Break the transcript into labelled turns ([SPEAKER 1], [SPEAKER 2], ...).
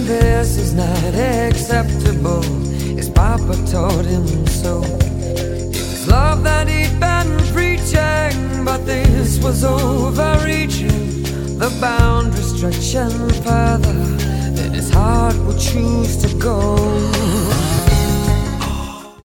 [SPEAKER 1] this is not acceptable. His papa told him so. It was love that he'd been preaching, but this was overreaching, the boundary stretching further than his heart would choose to go.